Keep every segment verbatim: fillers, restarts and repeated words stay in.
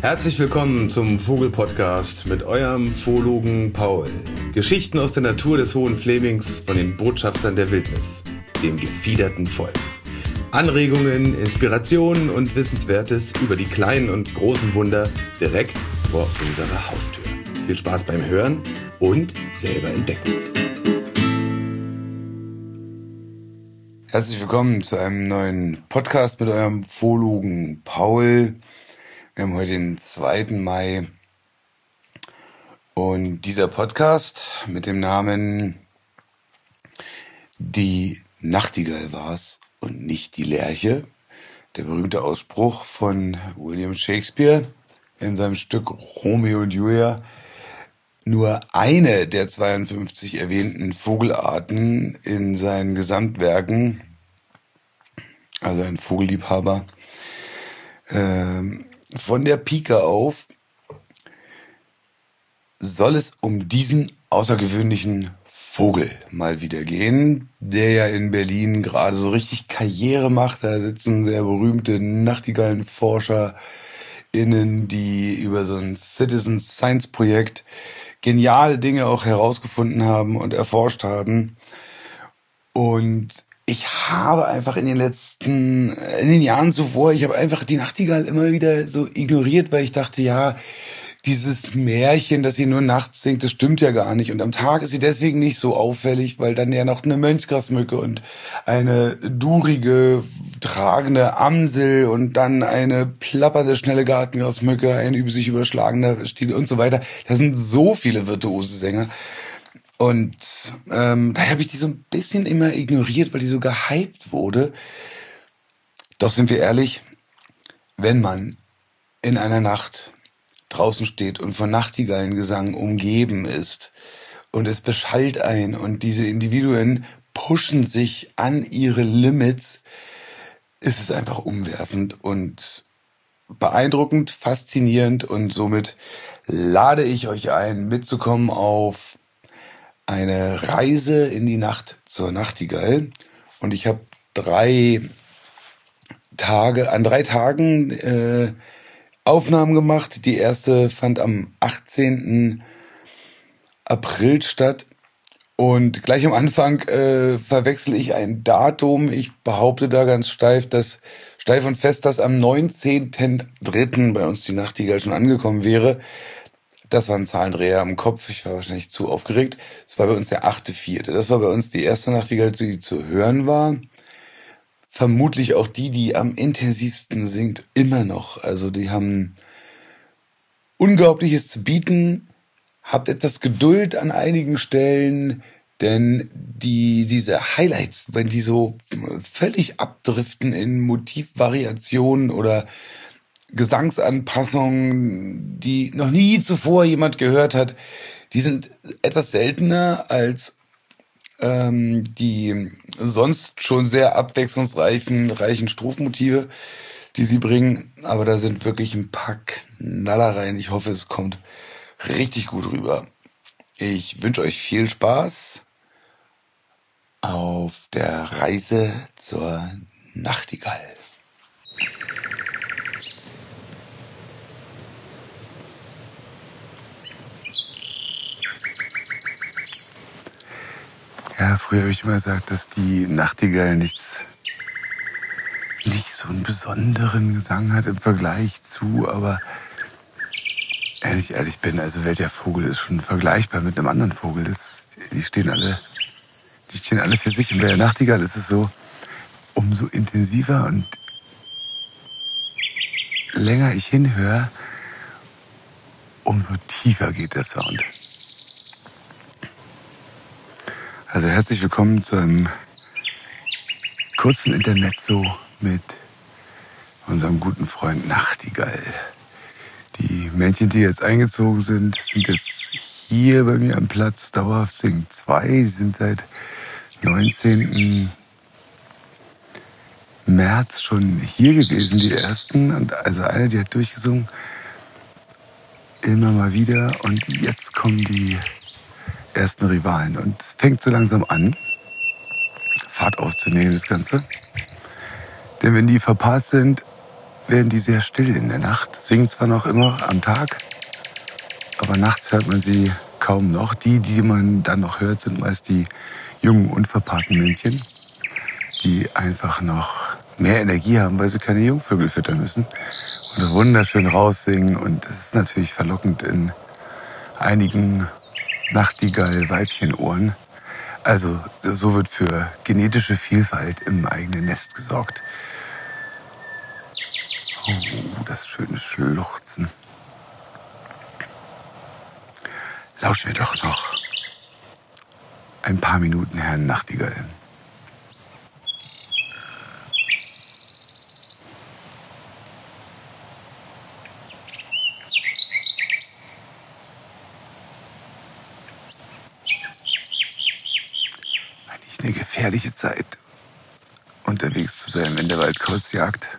Herzlich willkommen zum Vogel-Podcast mit eurem Zoologen Paul. Geschichten aus der Natur des Hohen Flemings von den Botschaftern der Wildnis, dem gefiederten Volk. Anregungen, Inspirationen und Wissenswertes über die kleinen und großen Wunder direkt vor unserer Haustür. Viel Spaß beim Hören und selber entdecken. Herzlich willkommen zu einem neuen Podcast mit eurem Zoologen Paul. Wir haben heute den zweiten Mai und dieser Podcast mit dem Namen Die Nachtigall war's und nicht die Lerche. Der berühmte Ausspruch von William Shakespeare in seinem Stück Romeo und Julia. Nur eine der zweiundfünfzig erwähnten Vogelarten in seinen Gesamtwerken, also ein Vogelliebhaber, ähm, von der Pike auf soll es um diesen außergewöhnlichen Vogel mal wieder gehen, der ja in Berlin gerade so richtig Karriere macht. Da sitzen sehr berühmte NachtigallenforscherInnen, die über so ein Citizen Science Projekt geniale Dinge auch herausgefunden haben und erforscht haben. Und ich habe einfach in den letzten, in den Jahren zuvor, ich habe einfach die Nachtigall immer wieder so ignoriert, weil ich dachte, ja, dieses Märchen, dass sie nur nachts singt, das stimmt ja gar nicht. Und am Tag ist sie deswegen nicht so auffällig, weil dann ja noch eine Mönchsgrasmücke und eine durige, tragende Amsel und dann eine plappernde, schnelle Gartengrasmücke, ein über sich überschlagender Stiel und so weiter. Das sind so viele virtuose Sänger. Und ähm, daher habe ich die so ein bisschen immer ignoriert, weil die so gehypt wurde. Doch sind wir ehrlich, wenn man in einer Nacht draußen steht und von Nachtigallengesang umgeben ist und es beschallt ein und diese Individuen pushen sich an ihre Limits, ist es einfach umwerfend und beeindruckend, faszinierend, und somit lade ich euch ein, mitzukommen auf eine Reise in die Nacht zur Nachtigall. Und ich habe drei Tage, an drei Tagen äh, Aufnahmen gemacht. Die erste fand am achtzehnten April statt. Und gleich am Anfang äh, verwechsel ich ein Datum. Ich behaupte da ganz steif, dass steif und fest, dass am neunzehnten dritten bei uns die Nachtigall schon angekommen wäre. Das war ein Zahlendreher im Kopf. Ich war wahrscheinlich zu aufgeregt. Es war bei uns der achte vierte Das war bei uns die erste Nachtigall, die zu hören war. Vermutlich auch die, die am intensivsten singt, immer noch. Also die haben Unglaubliches zu bieten. Habt etwas Geduld an einigen Stellen, denn die diese Highlights, wenn die so völlig abdriften in Motivvariationen oder Gesangsanpassungen, die noch nie zuvor jemand gehört hat, die sind etwas seltener als ähm, die sonst schon sehr abwechslungsreichen reichen Strophenmotive, die sie bringen. Aber da sind wirklich ein paar Knaller rein. Ich hoffe, es kommt richtig gut rüber. Ich wünsche euch viel Spaß auf der Reise zur Nachtigall. Ja, früher habe ich immer gesagt, dass die Nachtigall nichts, nicht so einen besonderen Gesang hat im Vergleich zu, aber wenn ich ehrlich bin, also welcher Vogel ist schon vergleichbar mit einem anderen Vogel? Das, die stehen alle, die stehen alle für sich. Und bei der Nachtigall ist es so, umso intensiver und länger ich hinhöre, umso tiefer geht der Sound. Also herzlich willkommen zu einem kurzen Intermezzo mit unserem guten Freund Nachtigall. Die Männchen, die jetzt eingezogen sind, sind jetzt hier bei mir am Platz. Dauerhaft singen zwei. Die sind seit neunzehnten März schon hier gewesen, die ersten. Und also eine, die hat durchgesungen. Immer mal wieder. Und jetzt kommen die ersten Rivalen. Und es fängt so langsam an, Fahrt aufzunehmen, das Ganze. Denn wenn die verpaart sind, werden die sehr still in der Nacht. Singen zwar noch immer am Tag, aber nachts hört man sie kaum noch. Die, die man dann noch hört, sind meist die jungen, unverpaarten Männchen, die einfach noch mehr Energie haben, weil sie keine Jungvögel füttern müssen und wunderschön raussingen. Und das ist natürlich verlockend in einigen Nachtigall-Weibchenohren. Also so wird für genetische Vielfalt im eigenen Nest gesorgt. Oh, das schöne Schluchzen. Lauschen wir doch noch ein paar Minuten Herrn Nachtigall. Eigentlich eine gefährliche Zeit, unterwegs zu sein, wenn der Waldkauz jagt.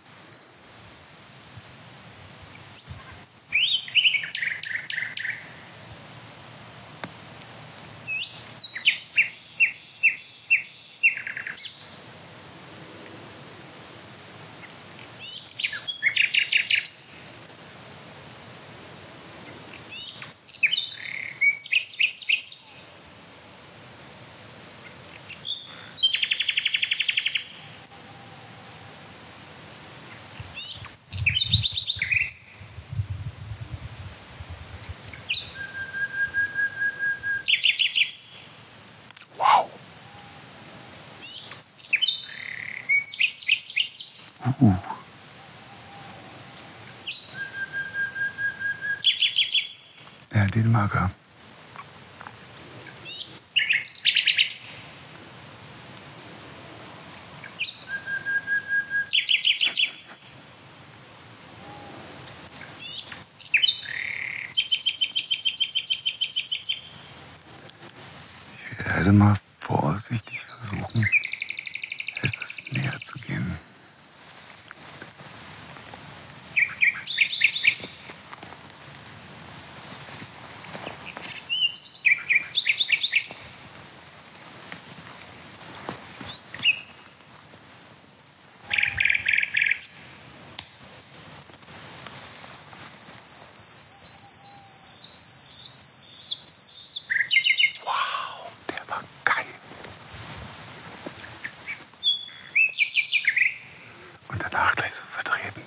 Uh. Ja, den mag er. Ich werde mal vorsichtig versuchen, etwas näher zu gehen. So vertreten.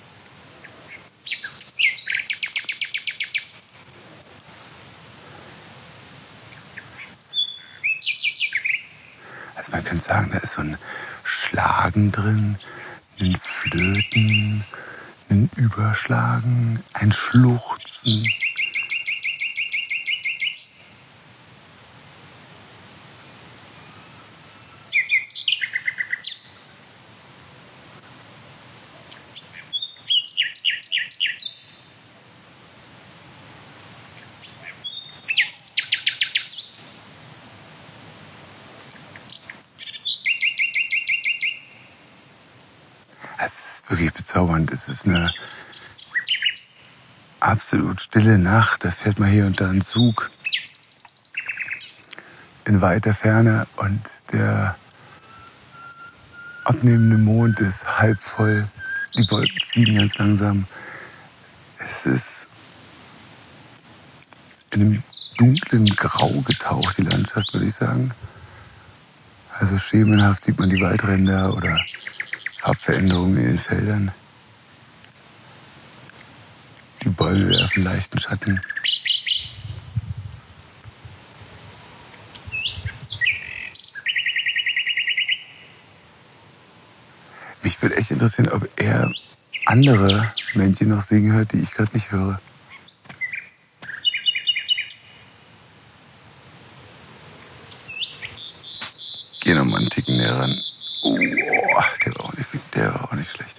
Also man kann sagen, da ist so ein Schlagen drin, ein Flöten, ein Überschlagen, ein Schluchzen. Es ist wirklich bezaubernd. Es ist eine absolut stille Nacht. Da fährt man hier und da ein Zug in weiter Ferne und der abnehmende Mond ist halb voll. Die Wolken ziehen ganz langsam. Es ist in einem dunklen Grau getaucht, die Landschaft, würde ich sagen. Also schemenhaft sieht man die Waldränder oder Farbveränderungen in den Feldern. Die Bäume werfen leichten Schatten. Mich würde echt interessieren, ob er andere Männchen noch singen hört, die ich gerade nicht höre. Geh noch mal einen Ticken näher ran. Oh, der war auch nicht, der war auch nicht schlecht.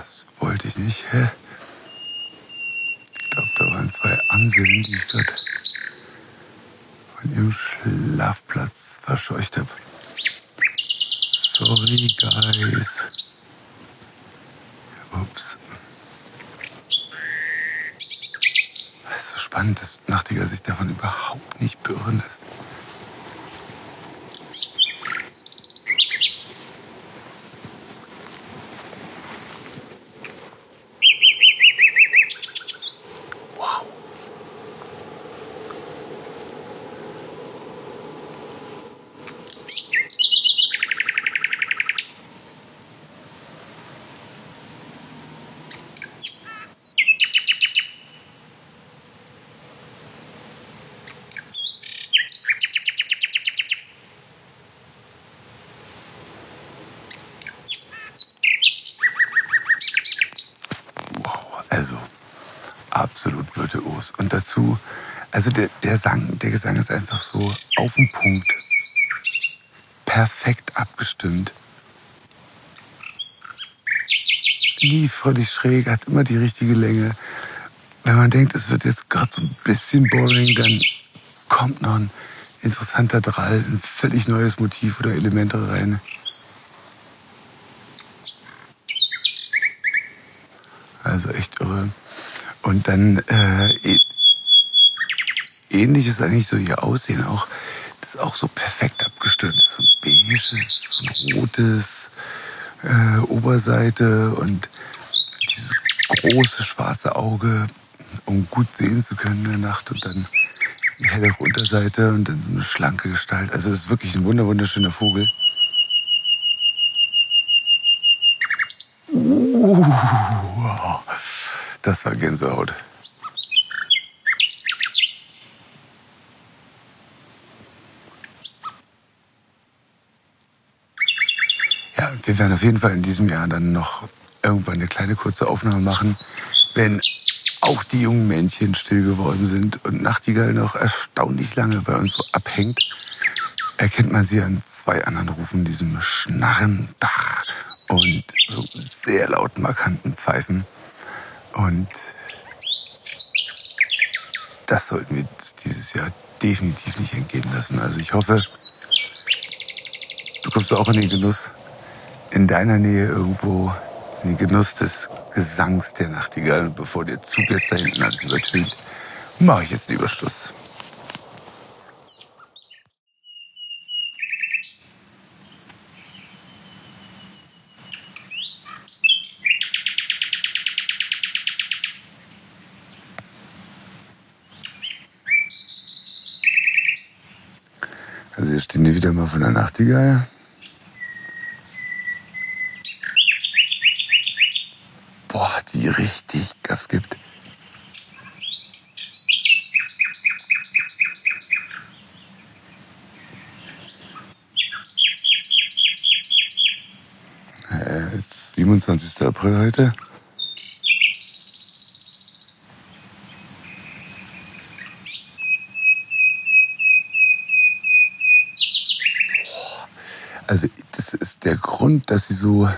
das wollte ich nicht. Hä? Ich glaube, da waren zwei Amseln, die ich gerade von ihrem Schlafplatz verscheucht habe. Sorry, guys. Ups. Es ist so spannend, dass Nachtigall sich davon überhaupt nicht beirren lässt. Also, absolut virtuos. Und dazu, also der, der, Sang, der Gesang ist einfach so auf den Punkt. Perfekt abgestimmt. Nie völlig schräg, hat immer die richtige Länge. Wenn man denkt, es wird jetzt gerade so ein bisschen boring, dann kommt noch ein interessanter Drall, ein völlig neues Motiv oder Elemente rein. Also echt irre. Und dann äh, ähnlich ist eigentlich so ihr Aussehen auch. Das ist auch so perfekt abgestimmt. So ein beiges, so ein rotes äh, Oberseite und dieses große schwarze Auge, um gut sehen zu können in der Nacht. Und dann die helle Unterseite und dann so eine schlanke Gestalt. Also das ist wirklich ein wunderschöner Vogel. Uh, das war Gänsehaut. Ja, und wir werden auf jeden Fall in diesem Jahr dann noch irgendwann eine kleine kurze Aufnahme machen, wenn auch die jungen Männchen still geworden sind und Nachtigall noch erstaunlich lange bei uns so abhängt, erkennt man sie an zwei anderen Rufen, diesem Schnarren, Dach und so sehr lauten, markanten Pfeifen. Und das sollten wir dieses Jahr definitiv nicht entgehen lassen. Also ich hoffe, du kommst auch in den Genuss, in deiner Nähe irgendwo, in den Genuss des Gesangs der Nachtigall. Und bevor der Zug jetzt da hinten alles übertönt, mache ich jetzt lieber Schluss. Also hier stehen wir wieder mal von der Nachtigall. Boah, die richtig Gas gibt. Äh, jetzt siebenundzwanzigster April heute. Also das ist der Grund, dass sie so,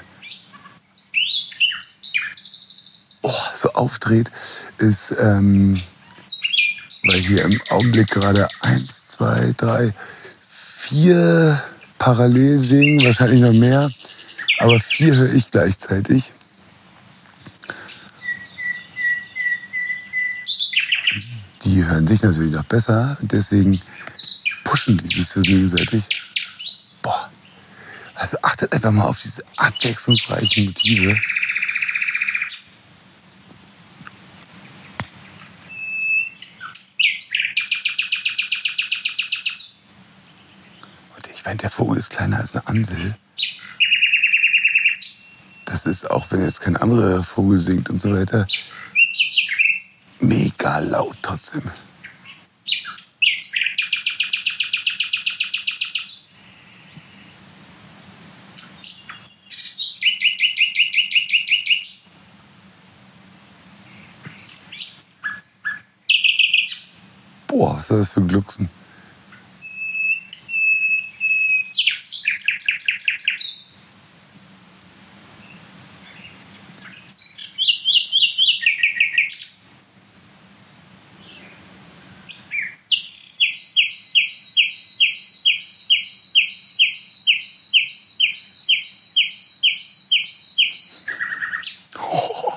oh, so aufdreht, ist, ähm, weil hier im Augenblick gerade eins, zwei, drei, vier parallel singen, wahrscheinlich noch mehr, aber vier höre ich gleichzeitig. Die hören sich natürlich noch besser und deswegen pushen die sich so gegenseitig. Boah. Also achtet einfach mal auf diese abwechslungsreichen Motive. Und ich meine, der Vogel ist kleiner als eine Amsel. Das ist, auch wenn jetzt kein anderer Vogel singt und so weiter, mega laut trotzdem. Boah, was ist das für ein Glucksen? Oh.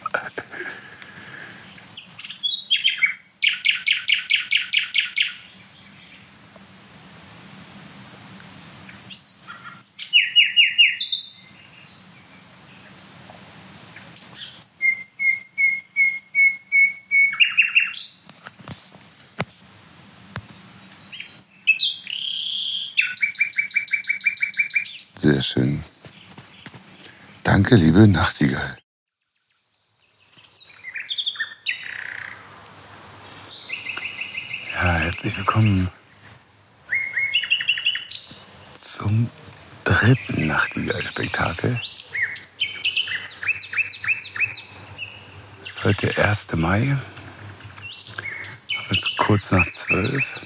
Sehr schön. Danke, liebe Nachtigall. Ja, herzlich willkommen zum dritten Nachtigall-Spektakel. Es ist heute der erste Mai, jetzt kurz nach zwölf.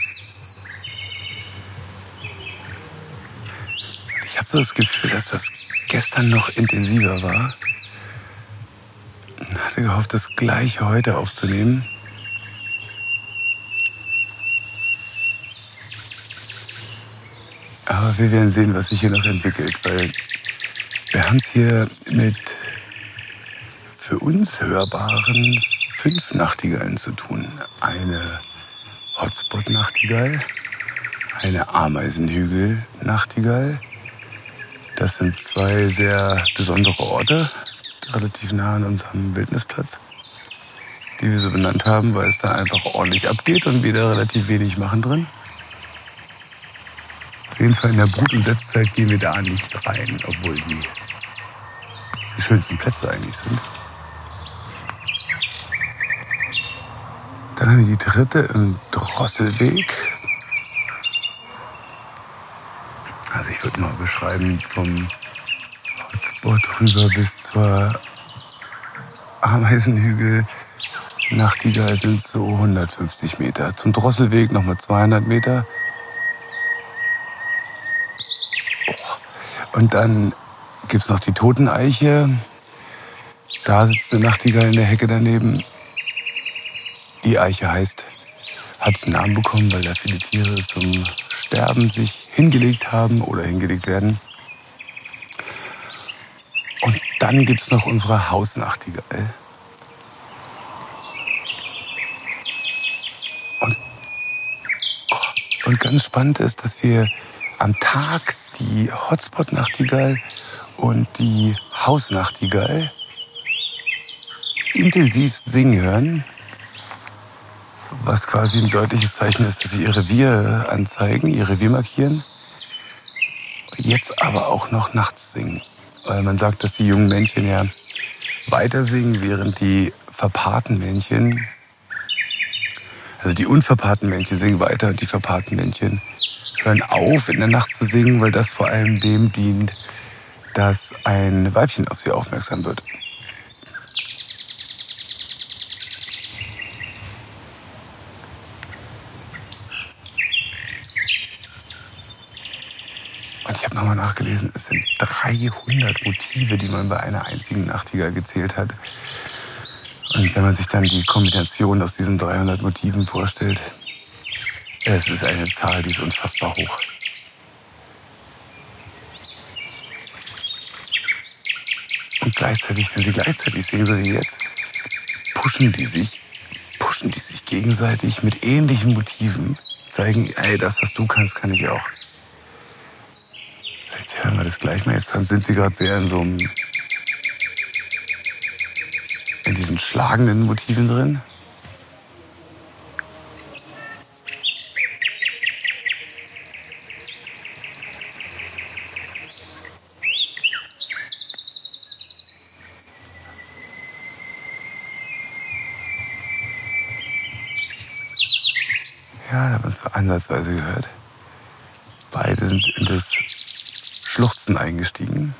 Ich habe so das Gefühl, dass das gestern noch intensiver war. Ich hatte gehofft, das Gleiche heute aufzunehmen. Aber wir werden sehen, was sich hier noch entwickelt, weil wir haben es hier mit für uns hörbaren fünf Nachtigallen zu tun. Eine Hotspot-Nachtigall, eine Ameisenhügel-Nachtigall. Das sind zwei sehr besondere Orte, relativ nah an unserem Wildnisplatz, die wir so benannt haben, weil es da einfach ordentlich abgeht und wir da relativ wenig machen drin. Auf jeden Fall in der Brut- und Setzzeit gehen wir da nicht rein, obwohl die die schönsten Plätze eigentlich sind. Dann haben wir die dritte im Drosselweg. Also ich würde mal beschreiben, vom Hotspot rüber bis zur Ameisenhügel Nachtigall sind es so hundertfünfzig Meter. Zum Drosselweg nochmal zweihundert Meter. Und dann gibt es noch die Toteneiche. Da sitzt eine Nachtigall in der Hecke daneben. Die Eiche heißt, hat einen Namen bekommen, weil da viele Tiere zum Sterben sich hingelegt haben oder hingelegt werden. Und dann gibt es noch unsere Hausnachtigall. Und, und ganz spannend ist, dass wir am Tag die Hotspot-Nachtigall und die Hausnachtigall intensivst singen hören, was quasi ein deutliches Zeichen ist, dass sie ihr Revier anzeigen, ihr Revier markieren. Jetzt aber auch noch nachts singen, weil man sagt, dass die jungen Männchen ja weiter singen, während die verpaarten Männchen, also die unverpaarten Männchen singen weiter und die verpaarten Männchen hören auf, in der Nacht zu singen, weil das vor allem dem dient, dass ein Weibchen auf sie aufmerksam wird. Und ich habe nochmal nachgelesen, es sind dreihundert Motive, die man bei einer einzigen Nachtigall gezählt hat. Und wenn man sich dann die Kombination aus diesen dreihundert Motiven vorstellt, es ist eine Zahl, die ist unfassbar hoch. Und gleichzeitig, wenn sie gleichzeitig singen, so wie jetzt, pushen die sich, pushen die sich gegenseitig mit ähnlichen Motiven, zeigen, ey, das, was du kannst, kann ich auch. Vielleicht hören wir das gleich mal. Jetzt sind sie gerade sehr in so einem, in diesen schlagenden Motiven drin. Ja, da haben wir es so ansatzweise gehört. Beide sind in das Schluchzen eingestiegen.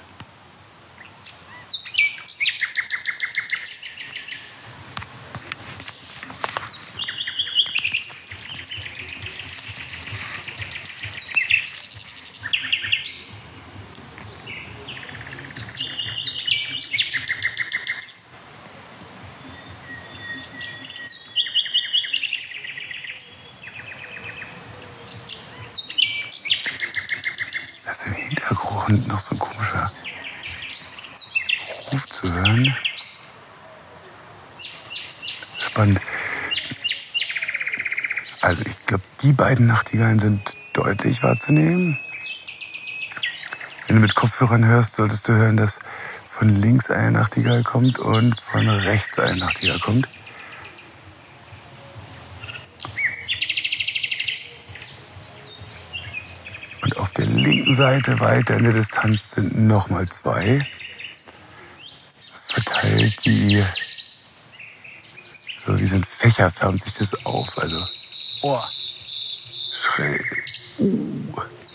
Und noch so ein komischer aufzuhören. Spannend. Also ich glaube, die beiden Nachtigallen sind deutlich wahrzunehmen. Wenn du mit Kopfhörern hörst, solltest du hören, dass von links eine Nachtigall kommt und von rechts eine Nachtigall kommt. Und auf der linken Seite weiter in der Distanz sind nochmal zwei. Verteilt die, so wie so ein Fächer färbt sich das auf. Also, oh, schräg. Uh.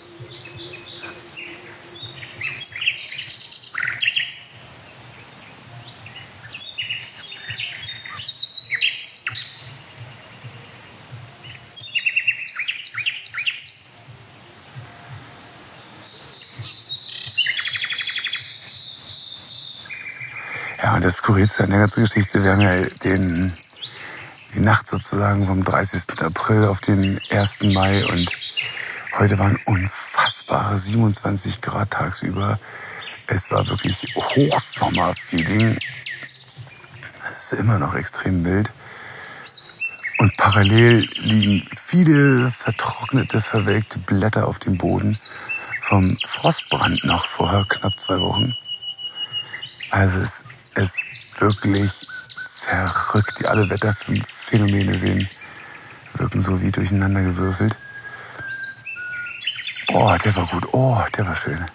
Ja, und das Skurrilste an der ganzen Geschichte, wir haben ja den, die Nacht sozusagen vom dreißigsten April auf den ersten Mai und heute waren unfassbare siebenundzwanzig Grad tagsüber. Es war wirklich Hochsommer-Feeling. Es ist immer noch extrem mild. Und parallel liegen viele vertrocknete, verwelkte Blätter auf dem Boden vom Frostbrand noch vor knapp zwei Wochen. Also es ist wirklich verrückt. Die alle Wetterphänomene sehen, wirken so wie durcheinander gewürfelt. Oh, der war gut. Oh, der war schön.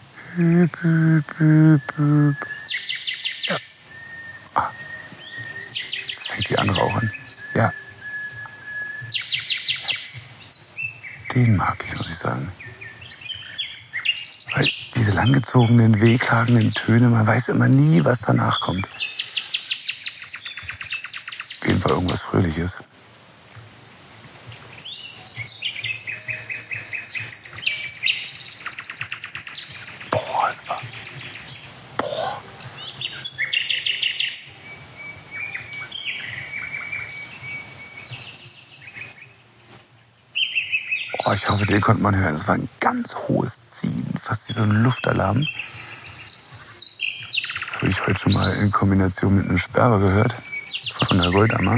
Ja. Ah. Jetzt fängt die andere auch an. Ja. Den mag ich, muss ich sagen. Weil diese langgezogenen, wehklagenden Töne, man weiß immer nie, was danach kommt. Auf jeden Fall irgendwas Fröhliches. Boah, das war... Boah. Oh, ich hoffe, den konnte man hören. Das war ein ganz hohes Ziehen, fast wie so ein Luftalarm. Das habe ich heute schon mal in Kombination mit einem Sperber gehört, von der Goldammer.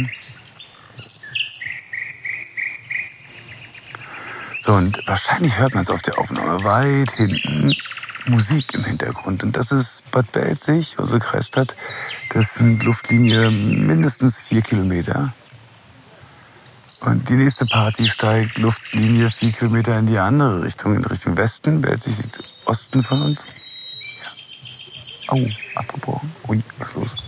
So, und wahrscheinlich hört man es auf der Aufnahme weit hinten, Musik im Hintergrund. Und das ist Bad Belzig, unsere Kreisstadt. Das sind Luftlinie mindestens vier Kilometer. Und die nächste Party steigt Luftlinie vier Kilometer in die andere Richtung, in Richtung Westen. Belzig liegt Osten von uns. Ja. Au, abgebrochen. Ui, was ist los?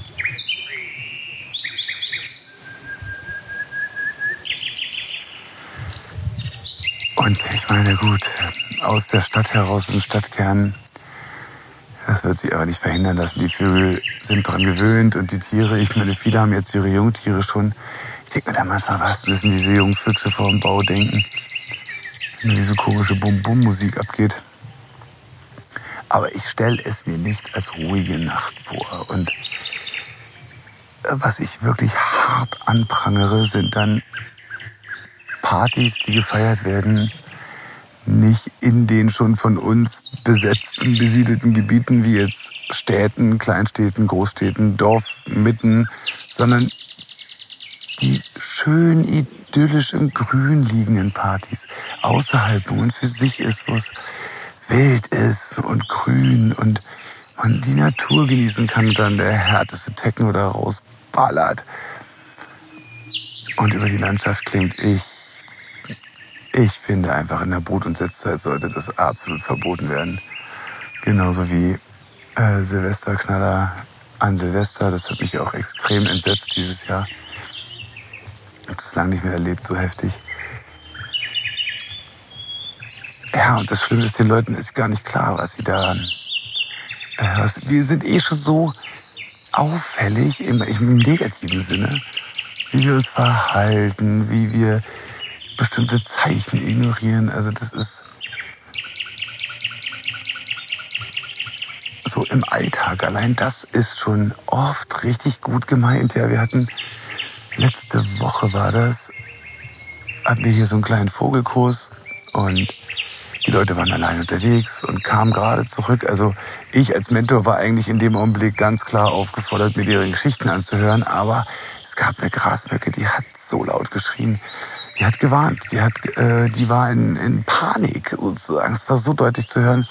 Und ich meine, gut, aus der Stadt heraus, im Stadtkern, das wird sich aber nicht verhindern lassen. Die Vögel sind dran gewöhnt und die Tiere, ich meine, viele haben jetzt ihre Jungtiere schon. Ich denke mir da manchmal, was müssen diese jungen Füchse vor dem Bau denken, wenn diese komische Bum-Bum-Musik abgeht. Aber ich stelle es mir nicht als ruhige Nacht vor. Und was ich wirklich hart anprangere, sind dann Partys, die gefeiert werden, nicht in den schon von uns besetzten, besiedelten Gebieten, wie jetzt Städten, Kleinstädten, Großstädten, Dorfmitten, sondern die schön idyllisch im Grün liegenden Partys, außerhalb, wo man für sich ist, wo es wild ist und grün und man die Natur genießen kann und dann der härteste Techno da rausballert und über die Landschaft klingt. Ich, ich finde einfach, in der Brut- und Setzzeit sollte das absolut verboten werden. Genauso wie äh, Silvesterknaller an Silvester, das hat mich auch extrem entsetzt dieses Jahr. Ich habe das lange nicht mehr erlebt, so heftig. Ja, und das Schlimme ist, den Leuten ist gar nicht klar, was sie daran... Äh, was, wir sind eh schon so auffällig, im, im negativen Sinne, wie wir uns verhalten, wie wir bestimmte Zeichen ignorieren. Also das ist so im Alltag. Allein das ist schon oft richtig gut gemeint. Ja, wir hatten... Letzte Woche war das, hatten wir hier so einen kleinen Vogelkurs und Die Leute waren allein unterwegs und kamen gerade zurück. Also ich als Mentor war eigentlich in dem Augenblick ganz klar aufgefordert, mir ihre Geschichten anzuhören. Aber es gab eine Grasmücke, die hat so laut geschrien. Die hat gewarnt, die, hat, äh, die war in, in Panik sozusagen. Es war so deutlich zu hören.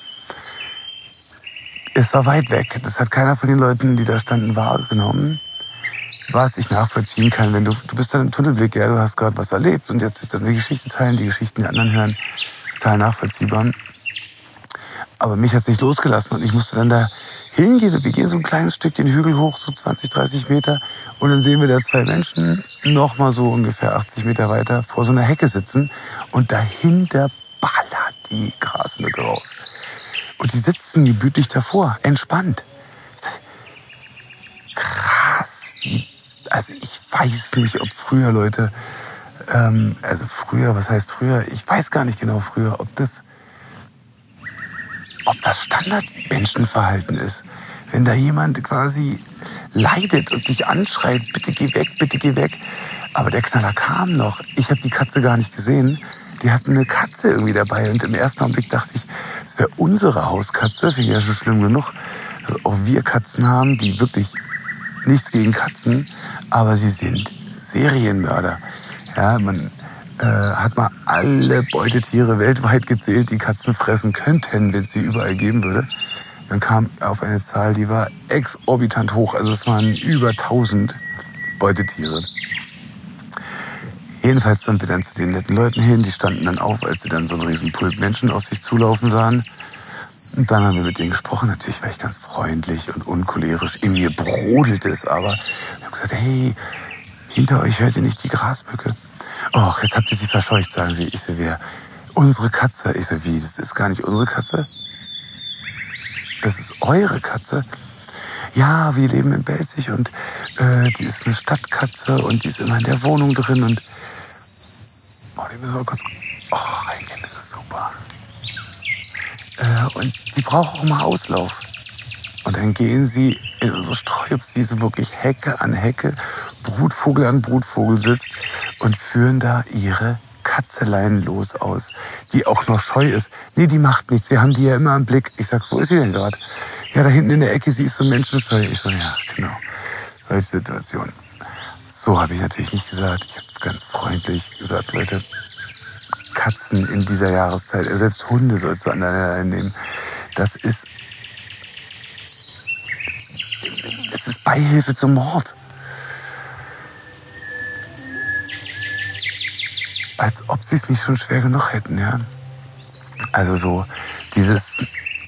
Es war weit weg. Das hat keiner von den Leuten, die da standen, wahrgenommen. Was ich nachvollziehen kann, wenn du, du bist dann im Tunnelblick, ja, du hast gerade was erlebt und jetzt willst du eine Geschichte teilen, die Geschichten der anderen hören. Total nachvollziehbar. Aber mich hat es nicht losgelassen und ich musste dann da hingehen und wir gehen so ein kleines Stück den Hügel hoch, so zwanzig, dreißig Meter und dann sehen wir da zwei Menschen noch mal so ungefähr achtzig Meter weiter vor so einer Hecke sitzen und dahinter ballert die Grasmücke raus. Und die sitzen gemütlich davor, entspannt. Krass, wie, also ich weiß nicht, ob früher Leute, ähm, also früher, was heißt früher? Ich weiß gar nicht genau früher, ob das ob das Standardmenschenverhalten ist. Wenn da jemand quasi leidet und dich anschreit, bitte geh weg, bitte geh weg. Aber der Knaller kam noch. Ich habe die Katze gar nicht gesehen. Die hatten eine Katze irgendwie dabei. Und im ersten Augenblick dachte ich, es wäre unsere Hauskatze. Finde ich ja schon schlimm genug. Also auch wir Katzen haben, die wirklich nichts gegen Katzen. Aber sie sind Serienmörder. Ja, man äh, hat mal alle Beutetiere weltweit gezählt, die Katzen fressen könnten, wenn es sie überall geben würde. Dann kam auf eine Zahl, die war exorbitant hoch. Also es waren über tausend Beutetiere. Jedenfalls sind wir dann zu den netten Leuten hin. Die standen dann auf, als sie dann so einen riesen Pulk Menschen auf sich zulaufen sahen. Und dann haben wir mit denen gesprochen. Natürlich war ich ganz freundlich und uncholerisch. In mir brodelte es aber. Wir haben gesagt, hey, hinter euch hört ihr nicht die Grasmücke? Och, jetzt habt ihr sie verscheucht, sagen sie. Ich so, wer? Unsere Katze. Ich so, wie? Das ist gar nicht unsere Katze? Das ist eure Katze? Ja, wir leben in Belzig und äh, die ist eine Stadtkatze und die ist immer in der Wohnung drin und oh, die müssen wir kurz oh, reingehen, das ist super. Äh, und die braucht auch mal Auslauf. Und dann gehen sie in unsere Streuobstwiese, wirklich Hecke an Hecke, Brutvogel an Brutvogel sitzt und führen da ihre Katzelein los aus, die auch noch scheu ist. Nee, die macht nichts, wir haben die ja immer im Blick. Ich sag, wo ist sie denn gerade? Ja, da hinten in der Ecke, sie ist so menschenscheu. Ich so, ja, genau, solche Situation. So habe ich natürlich nicht gesagt. Ich habe ganz freundlich gesagt, Leute, Katzen in dieser Jahreszeit, selbst Hunde sollst du an deiner Leine nehmen. Das ist, es ist Beihilfe zum Mord. Als ob sie es nicht schon schwer genug hätten, ja. Also so dieses,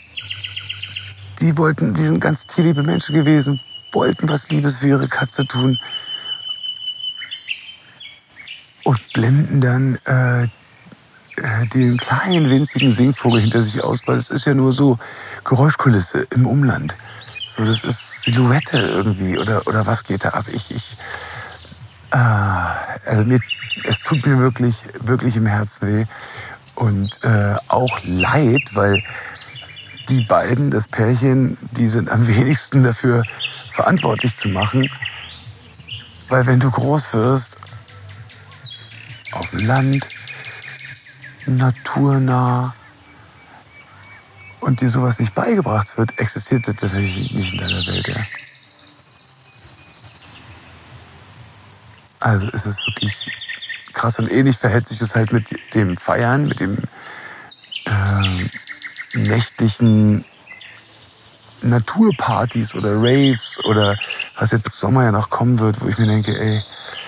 die wollten, die sind ganz tierliebe Menschen gewesen, wollten was Liebes für ihre Katze tun und blenden dann äh, den kleinen, winzigen Singvogel hinter sich aus, weil es ist ja nur so Geräuschkulisse im Umland. So, das ist Silhouette irgendwie oder, oder was geht da ab? Ich, ich, äh, also mir, es tut mir wirklich, wirklich im Herzen weh und äh, auch leid, weil die beiden, das Pärchen, die sind am wenigsten dafür verantwortlich zu machen, weil wenn du groß wirst, auf dem Land, naturnah und dir sowas nicht beigebracht wird, existiert das natürlich nicht in deiner Welt, ja. Also es ist wirklich krass und ähnlich verhält sich das halt mit dem Feiern, mit dem äh, nächtlichen Naturpartys oder Raves oder was jetzt im Sommer ja noch kommen wird, wo ich mir denke, ey,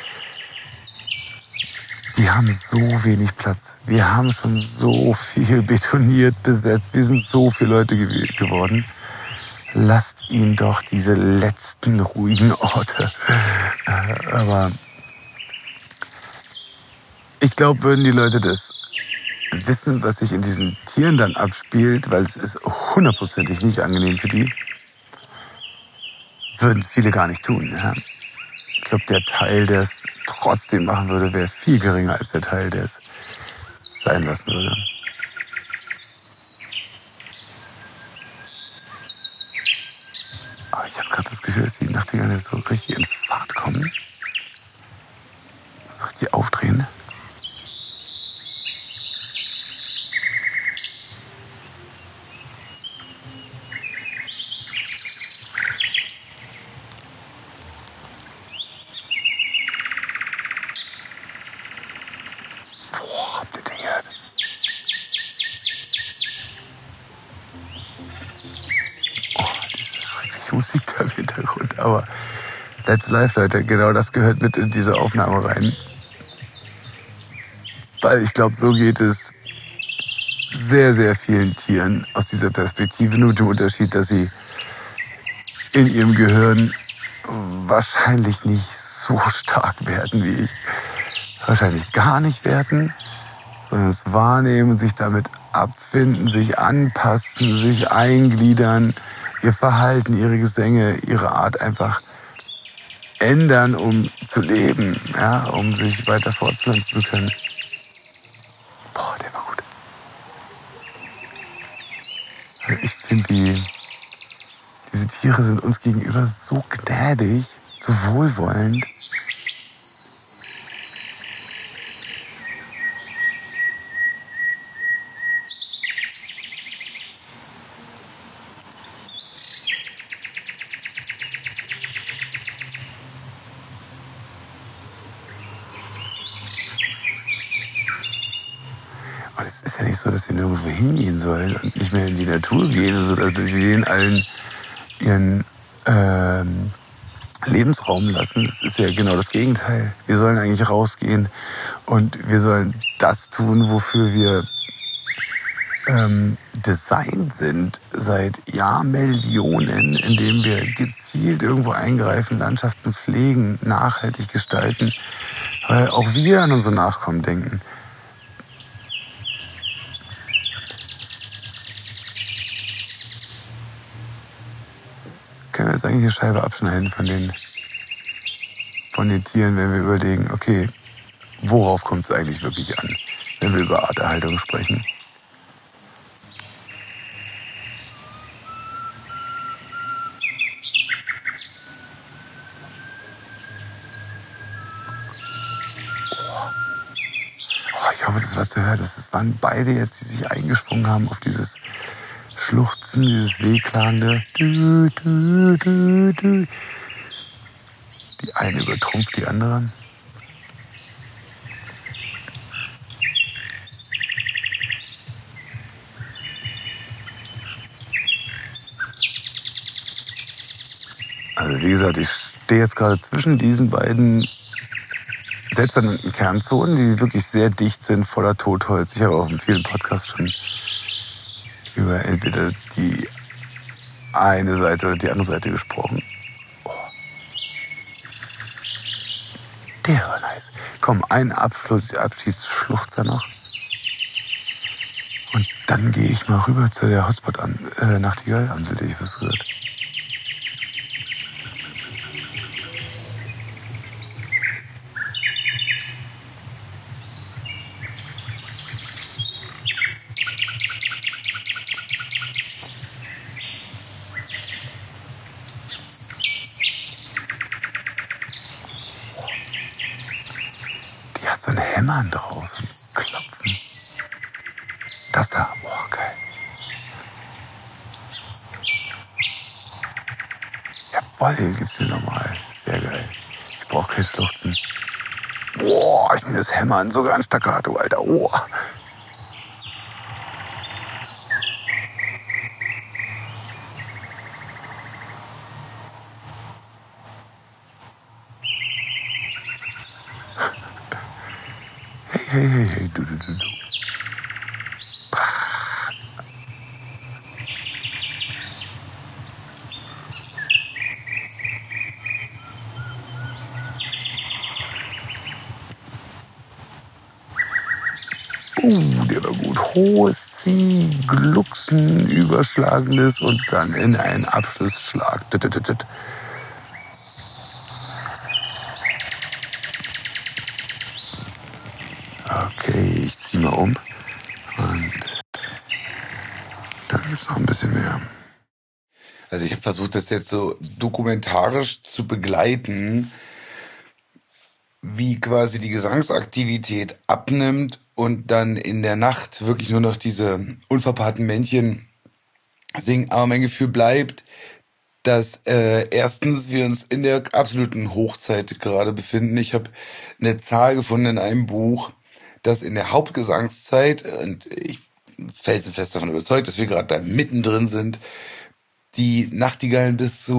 die haben so wenig Platz. Wir haben schon so viel betoniert, besetzt. Wir sind so viele Leute ge- geworden. Lasst ihnen doch diese letzten ruhigen Orte. Äh, aber ich glaube, würden die Leute das wissen, was sich in diesen Tieren dann abspielt, weil es ist hundertprozentig nicht angenehm für die, würden es viele gar nicht tun. Ja? Ich glaube, der Teil, der es trotzdem machen würde, wäre viel geringer als der Teil, der es sein lassen würde. Aber ich habe gerade das Gefühl, dass die Nachtigallen jetzt so richtig in Fahrt kommen. So richtig aufdrehen. aber that's life, Leute. Genau das gehört mit in diese Aufnahme rein. Weil ich glaube, so geht es sehr, sehr vielen Tieren aus dieser Perspektive. Nur mit dem Unterschied, dass sie in ihrem Gehirn wahrscheinlich nicht so stark werden wie ich. Wahrscheinlich gar nicht werden, sondern es wahrnehmen, sich damit abfinden, sich anpassen, sich eingliedern, ihr Verhalten, ihre Gesänge, ihre Art einfach ändern, um zu leben, ja, um sich weiter fortpflanzen zu können. Boah, der war gut. Ich finde, die, diese Tiere sind uns gegenüber so gnädig, so wohlwollend. Und es ist ja nicht so, dass sie nirgendwo hingehen sollen und nicht mehr in die Natur gehen, sodass wir denen allen ihren ähm, Lebensraum lassen. Das ist ja genau das Gegenteil. Wir sollen eigentlich rausgehen und wir sollen das tun, wofür wir ähm, designt sind seit Jahrmillionen, indem wir gezielt irgendwo eingreifen, Landschaften pflegen, nachhaltig gestalten, weil auch wir an unsere Nachkommen denken. Können wir jetzt eigentlich eine Scheibe abschneiden von den, von den Tieren, wenn wir überlegen, okay, worauf kommt es eigentlich wirklich an, wenn wir über Arterhaltung sprechen? Oh, ich hoffe, das war zu hören. Das waren beide jetzt, die sich eingeschwungen haben auf dieses Schluchzen, dieses wehklagende. Du, du, du, du. Die eine übertrumpft die andere. Also wie gesagt, ich stehe jetzt gerade zwischen diesen beiden selbsternannten Kernzonen, die wirklich sehr dicht sind, voller Totholz. Ich habe auch in vielen Podcasts schon über entweder die eine Seite oder die andere Seite gesprochen. Oh. Der war nice. Komm, ein Abschluss, Abschiedsschluchzer noch. Und dann gehe ich mal rüber zu der Hotspot-Nachtigall-Amsel, die ich was gehört. So ein Hämmern draus und Klopfen. Das da, boah, geil. Jawoll, gibt's hier nochmal. Sehr geil. Ich brauch kein Schluchzen. Boah, ich nehme das Hämmern sogar ein Staccato, Alter. Oh. Hey, hey, hey, du, du, du, du. Uh, der war gut. Hohes C, Glucksen, überschlagendes und dann in einen Abschlussschlag. Okay, ich zieh mal um. Und dann gibt's noch ein bisschen mehr. Also ich habe versucht, das jetzt so dokumentarisch zu begleiten, wie quasi die Gesangsaktivität abnimmt und dann in der Nacht wirklich nur noch diese unverpaarten Männchen singen. Aber mein Gefühl bleibt, dass äh, erstens wir uns in der absoluten Hochzeit gerade befinden. Ich habe eine Zahl gefunden in einem Buch, dass in der Hauptgesangszeit, und ich felsenfest davon überzeugt, dass wir gerade da mittendrin sind, die Nachtigallen bis zu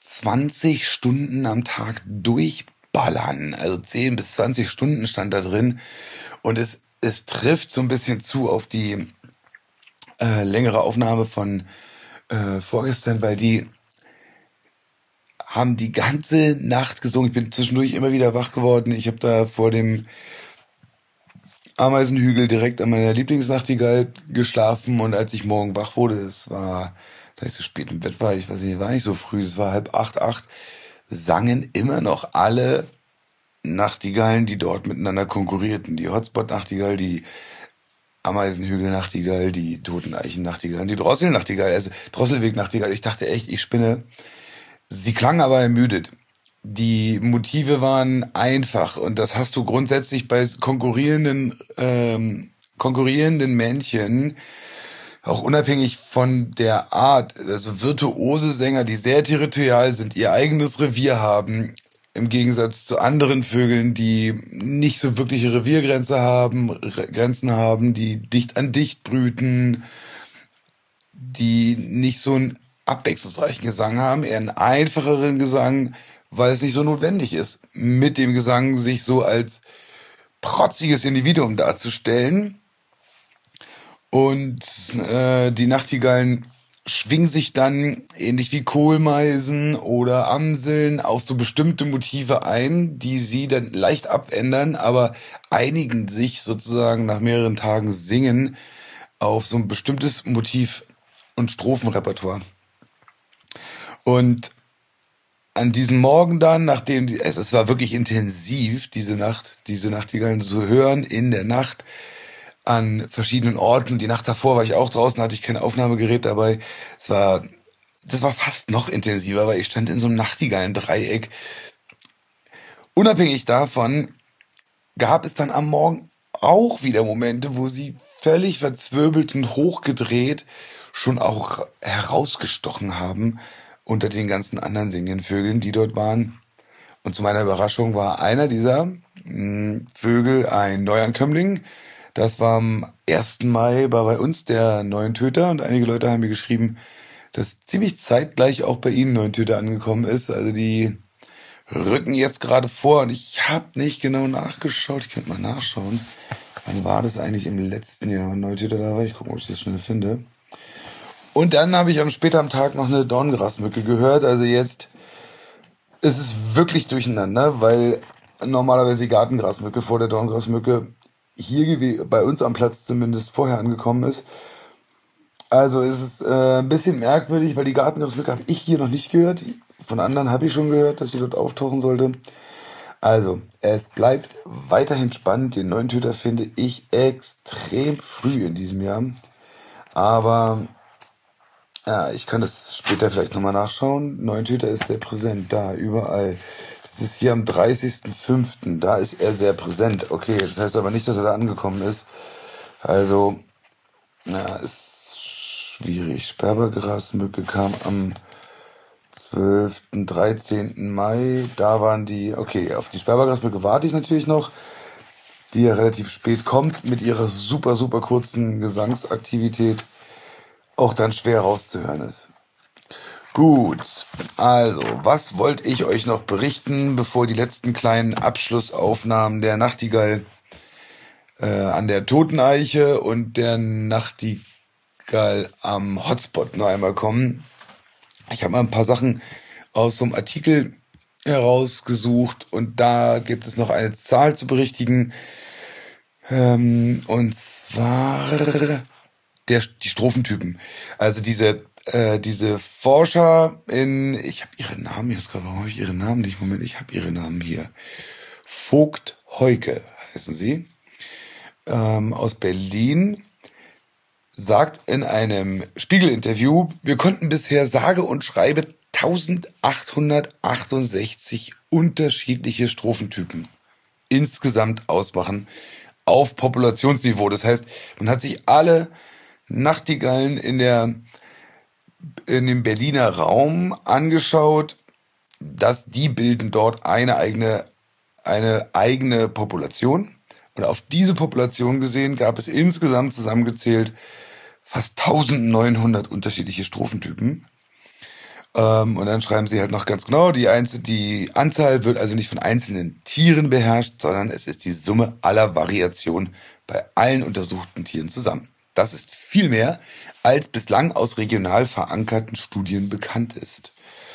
zwanzig Stunden am Tag durchballern. Also zehn bis zwanzig Stunden stand da drin. Und es, es trifft so ein bisschen zu auf die äh, längere Aufnahme von äh, vorgestern, weil die haben die ganze Nacht gesungen. Ich bin zwischendurch immer wieder wach geworden. Ich habe da vor dem Ameisenhügel direkt an meiner Lieblingsnachtigall geschlafen. Und als ich morgen wach wurde, es war, da ich so spät im Bett war, ich weiß nicht, war nicht so früh, es war halb acht, acht, sangen immer noch alle Nachtigallen, die dort miteinander konkurrierten. Die Hotspot-Nachtigall, die Ameisenhügel-Nachtigall, die Toteneichen-Nachtigall, die Drossel-Nachtigall, also Drosselweg-Nachtigall. Ich dachte echt, ich spinne. Sie klang aber ermüdet. Die Motive waren einfach und das hast du grundsätzlich bei konkurrierenden ähm, konkurrierenden Männchen, auch unabhängig von der Art, also virtuose Sänger, die sehr territorial sind, ihr eigenes Revier haben, im Gegensatz zu anderen Vögeln, die nicht so wirkliche Reviergrenze haben, Re- Grenzen haben, die dicht an dicht brüten, die nicht so einen abwechslungsreichen Gesang haben, eher einen einfacheren Gesang, weil es nicht so notwendig ist, mit dem Gesang sich so als protziges Individuum darzustellen. Und äh, die Nachtigallen schwingen sich dann, ähnlich wie Kohlmeisen oder Amseln, auf so bestimmte Motive ein, die sie dann leicht abändern, aber einigen sich sozusagen nach mehreren Tagen Singen auf so ein bestimmtes Motiv und Strophenrepertoire. Und an diesem Morgen dann, nachdem, die, es, es war wirklich intensiv, diese Nacht, diese Nachtigallen zu hören in der Nacht an verschiedenen Orten. Die Nacht davor war ich auch draußen, hatte ich kein Aufnahmegerät dabei. Es war, das war fast noch intensiver, weil ich stand in so einem Nachtigallendreieck. Unabhängig davon gab es dann am Morgen auch wieder Momente, wo sie völlig verzwirbelt und hochgedreht schon auch herausgestochen haben unter den ganzen anderen singenden Vögeln, die dort waren. Und zu meiner Überraschung war einer dieser mh, Vögel ein Neuankömmling. Das war am ersten Mai, war bei uns der Neuentöter. Und einige Leute haben mir geschrieben, dass ziemlich zeitgleich auch bei ihnen Neuentöter angekommen ist. Also die rücken jetzt gerade vor. Und ich habe nicht genau nachgeschaut. Ich könnte mal nachschauen. Wann war das eigentlich im letzten Jahr, wenn Neuentöter da war? Ich gucke, ob ich das schnell finde. Und dann habe ich am später am Tag noch eine Dorngrasmücke gehört. Also jetzt ist es wirklich durcheinander, weil normalerweise die Gartengrasmücke vor der Dorngrasmücke hier gew- bei uns am Platz zumindest vorher angekommen ist. Also ist es äh, ein bisschen merkwürdig, weil die Gartengrasmücke habe ich hier noch nicht gehört. Von anderen habe ich schon gehört, dass sie dort auftauchen sollte. Also, es bleibt weiterhin spannend. Den Neuentöter finde ich extrem früh in diesem Jahr. Aber ja, ich kann das später vielleicht nochmal nachschauen. Neuentöter ist sehr präsent, da, überall. Das ist hier am dreißigsten fünften Da ist er sehr präsent. Okay, das heißt aber nicht, dass er da angekommen ist. Also, ja, ist schwierig. Sperbergrasmücke kam am zwölften, dreizehnten Mai. Da waren die, okay, auf die Sperbergrasmücke warte ich natürlich noch, die ja relativ spät kommt, mit ihrer super, super kurzen Gesangsaktivität auch dann schwer rauszuhören ist. Gut, also, was wollte ich euch noch berichten, bevor die letzten kleinen Abschlussaufnahmen der Nachtigall äh, an der Toteneiche und der Nachtigall am Hotspot noch einmal kommen? Ich habe mal ein paar Sachen aus so einem Artikel herausgesucht und da gibt es noch eine Zahl zu berichtigen. Ähm, und zwar der, die Strophentypen. Also diese äh, diese Forscher in, ich habe ihre Namen jetzt gerade, warum habe ich ihre Namen nicht? Moment, ich habe ihre Namen hier. Vogt Heuke heißen sie, ähm, aus Berlin, sagt in einem Spiegel-Interview, wir konnten bisher sage und schreibe eintausendachthundertachtundsechzig unterschiedliche Strophentypen insgesamt ausmachen auf Populationsniveau. Das heißt, man hat sich alle Nachtigallen in der in dem Berliner Raum angeschaut, dass die bilden dort eine eigene eine eigene Population. Und auf diese Population gesehen gab es insgesamt zusammengezählt fast eintausendneunhundert unterschiedliche Strophentypen. Ähm, und dann schreiben sie halt noch ganz genau, die, Einzel die Anzahl wird also nicht von einzelnen Tieren beherrscht, sondern es ist die Summe aller Variationen bei allen untersuchten Tieren zusammen. Das ist viel mehr, als bislang aus regional verankerten Studien bekannt ist.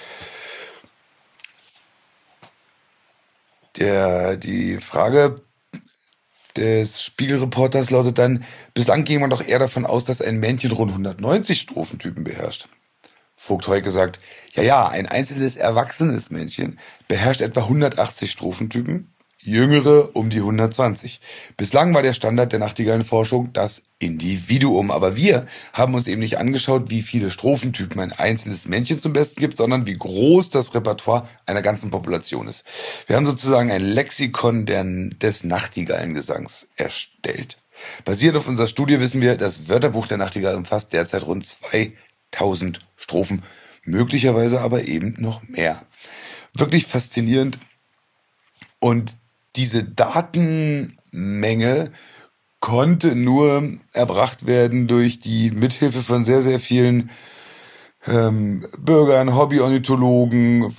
Der, die Frage des Spiegelreporters lautet dann, bislang ging man doch eher davon aus, dass ein Männchen rund hundertneunzig Strophentypen beherrscht. Vogt Heuke sagt, ja, ja, ein einzelnes erwachsenes Männchen beherrscht etwa hundertachtzig Strophentypen, jüngere um die hundertzwanzig. Bislang war der Standard der Nachtigallenforschung das Individuum. Aber wir haben uns eben nicht angeschaut, wie viele Strophentypen ein einzelnes Männchen zum Besten gibt, sondern wie groß das Repertoire einer ganzen Population ist. Wir haben sozusagen ein Lexikon der, des Nachtigallengesangs erstellt. Basierend auf unserer Studie wissen wir, das Wörterbuch der Nachtigall umfasst derzeit rund zweitausend Strophen, möglicherweise aber eben noch mehr. Wirklich faszinierend. Und diese Datenmenge konnte nur erbracht werden durch die Mithilfe von sehr, sehr vielen ähm, Bürgern, Hobbyornithologen,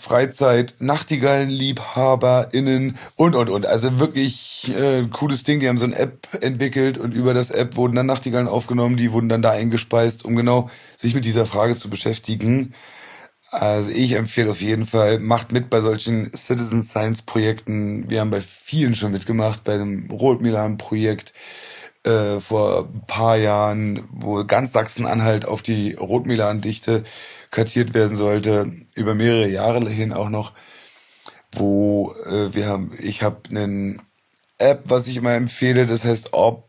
Freizeit-NachtigallenliebhaberInnen und, und, und. Also wirklich äh, cooles Ding. Die haben so eine App entwickelt und über das App wurden dann Nachtigallen aufgenommen. Die wurden dann da eingespeist, um genau sich mit dieser Frage zu beschäftigen. Also ich empfehle auf jeden Fall, macht mit bei solchen Citizen Science Projekten. Wir haben bei vielen schon mitgemacht, bei dem Rotmilan-Projekt äh, vor ein paar Jahren, wo ganz Sachsen-Anhalt auf die Rotmilan-Dichte kartiert werden sollte, über mehrere Jahre hin auch noch, wo äh, wir haben, ich habe einen App, was ich immer empfehle, das heißt Op,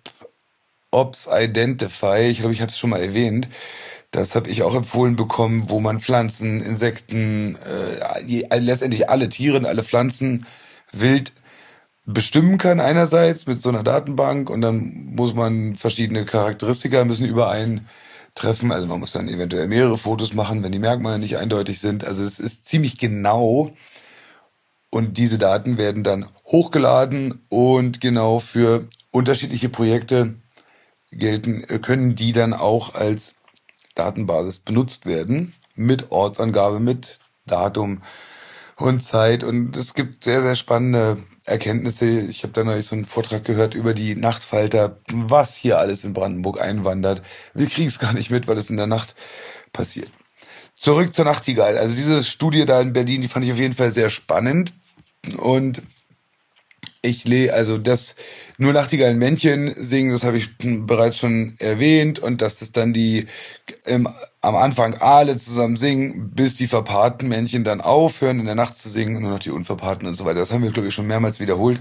Ops Identify, ich glaube, ich habe es schon mal erwähnt. Das habe ich auch empfohlen bekommen, wo man Pflanzen, Insekten, äh, letztendlich alle Tiere, alle Pflanzen wild bestimmen kann einerseits mit so einer Datenbank und dann muss man verschiedene Charakteristika müssen übereintreffen. Also man muss dann eventuell mehrere Fotos machen, wenn die Merkmale nicht eindeutig sind. Also es ist ziemlich genau und diese Daten werden dann hochgeladen und genau für unterschiedliche Projekte gelten, können die dann auch als Datenbasis benutzt werden, mit Ortsangabe, mit Datum und Zeit. Und es gibt sehr, sehr spannende Erkenntnisse. Ich habe da neulich so einen Vortrag gehört über die Nachtfalter, was hier alles in Brandenburg einwandert. Wir kriegen es gar nicht mit, weil es in der Nacht passiert. Zurück zur Nachtigall. Also diese Studie da in Berlin, die fand ich auf jeden Fall sehr spannend. Und ich lehre, also das nur Nachtigallenmännchen singen, das habe ich bereits schon erwähnt, und dass das dann die ähm, am Anfang alle zusammen singen, bis die verpaarten Männchen dann aufhören in der Nacht zu singen und nur noch die unverpaarten und so weiter. Das haben wir, glaube ich, schon mehrmals wiederholt.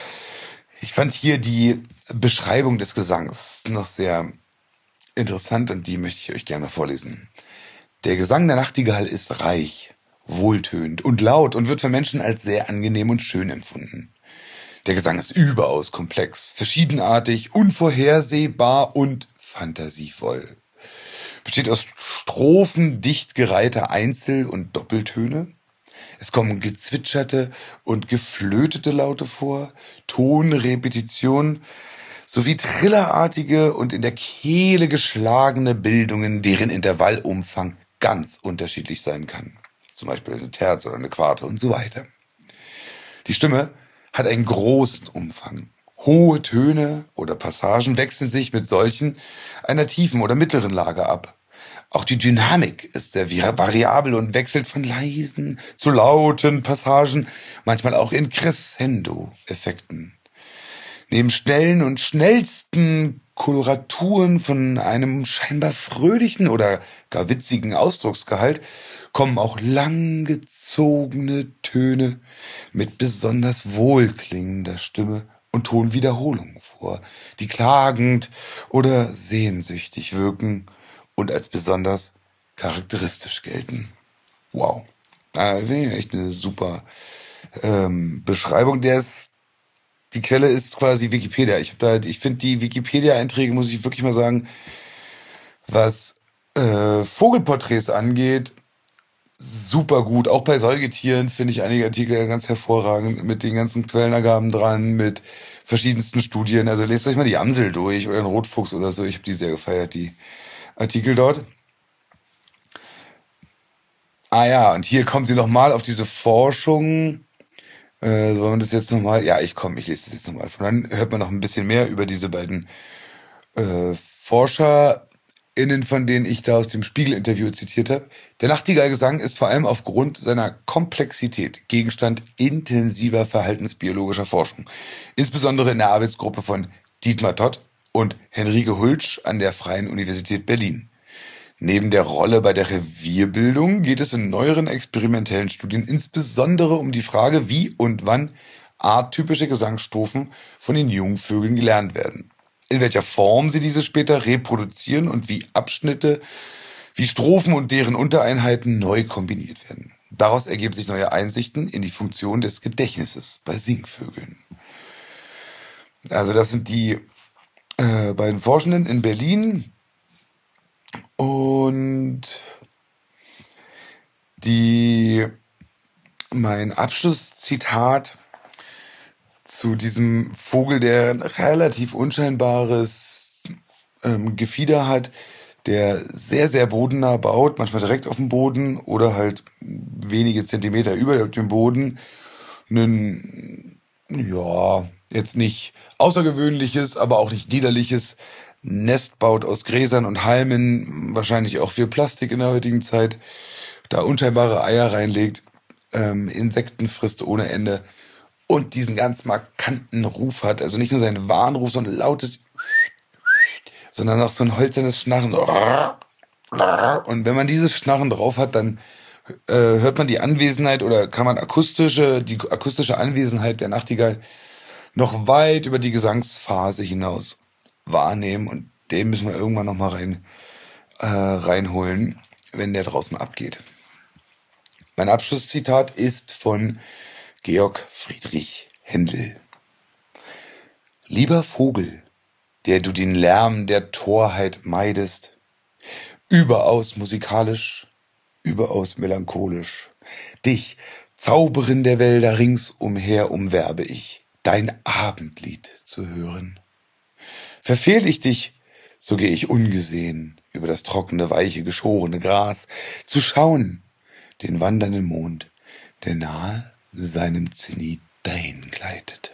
Ich fand hier die Beschreibung des Gesangs noch sehr interessant und die möchte ich euch gerne vorlesen. Der Gesang der Nachtigall ist reich, wohltönend und laut und wird von Menschen als sehr angenehm und schön empfunden. Der Gesang ist überaus komplex, verschiedenartig, unvorhersehbar und fantasievoll. Besteht aus Strophen dicht gereihter Einzel- und Doppeltöne. Es kommen gezwitscherte und geflötete Laute vor, Tonrepetitionen sowie trillerartige und in der Kehle geschlagene Bildungen, deren Intervallumfang ganz unterschiedlich sein kann. Zum Beispiel eine Terz oder eine Quarte und so weiter. Die Stimme hat einen großen Umfang. Hohe Töne oder Passagen wechseln sich mit solchen einer tiefen oder mittleren Lage ab. Auch die Dynamik ist sehr variabel und wechselt von leisen zu lauten Passagen, manchmal auch in Crescendo-Effekten. Neben schnellen und schnellsten Koloraturen von einem scheinbar fröhlichen oder gar witzigen Ausdrucksgehalt kommen auch langgezogene Töne mit besonders wohlklingender Stimme und Tonwiederholungen vor, die klagend oder sehnsüchtig wirken und als besonders charakteristisch gelten. Wow. Das finde ich echt eine super ähm, Beschreibung. Der ist, die Quelle ist quasi Wikipedia. Ich, hab da, ich finde die Wikipedia-Einträge, muss ich wirklich mal sagen, was äh, Vogelporträts angeht, super gut. Auch bei Säugetieren finde ich einige Artikel ganz hervorragend mit den ganzen Quellenangaben dran, mit verschiedensten Studien. Also lest euch mal die Amsel durch oder den Rotfuchs oder so. Ich habe die sehr gefeiert, die Artikel dort. Ah ja, und hier kommen sie nochmal auf diese Forschung. Äh, sollen wir das jetzt nochmal? Ja, ich komme, ich lese das jetzt nochmal. Von dann hört man noch ein bisschen mehr über diese beiden äh, ForscherInnen, von denen ich da aus dem Spiegel-Interview zitiert habe. Der Nachtigallgesang ist vor allem aufgrund seiner Komplexität Gegenstand intensiver verhaltensbiologischer Forschung. Insbesondere in der Arbeitsgruppe von Dietmar Todt und Henrike Hultsch an der Freien Universität Berlin. Neben der Rolle bei der Revierbildung geht es in neueren experimentellen Studien insbesondere um die Frage, wie und wann arttypische Gesangsstrophen von den Jungvögeln gelernt werden, in welcher Form sie diese später reproduzieren und wie Abschnitte, wie Strophen und deren Untereinheiten neu kombiniert werden. Daraus ergeben sich neue Einsichten in die Funktion des Gedächtnisses bei Singvögeln. Also das sind die äh, beiden Forschenden in Berlin. Und die, mein Abschlusszitat zu diesem Vogel, der ein relativ unscheinbares ähm, Gefieder hat, der sehr, sehr bodennah baut, manchmal direkt auf dem Boden oder halt wenige Zentimeter über dem Boden, ein, ja, jetzt nicht außergewöhnliches, aber auch nicht liederliches Nest baut aus Gräsern und Halmen, wahrscheinlich auch viel Plastik in der heutigen Zeit, da unscheinbare Eier reinlegt, ähm, Insekten frisst ohne Ende und diesen ganz markanten Ruf hat, also nicht nur seinen Warnruf, so ein lautes, sondern auch so ein holzernes Schnarren. Und wenn man dieses Schnarren drauf hat, dann äh, hört man die Anwesenheit oder kann man akustische, die akustische Anwesenheit der Nachtigall noch weit über die Gesangsphase hinaus wahrnehmen, und den müssen wir irgendwann noch mal rein äh, reinholen, wenn der draußen abgeht. Mein Abschlusszitat ist von Georg Friedrich Händel. Lieber Vogel, der du den Lärm der Torheit meidest, überaus musikalisch, überaus melancholisch, dich, Zauberin der Wälder ringsumher, umwerbe ich, dein Abendlied zu hören. Verfehl ich dich, so gehe ich ungesehen über das trockene, weiche, geschorene Gras, zu schauen den wandernden Mond, der nahe seinem Zenit dahin gleitet.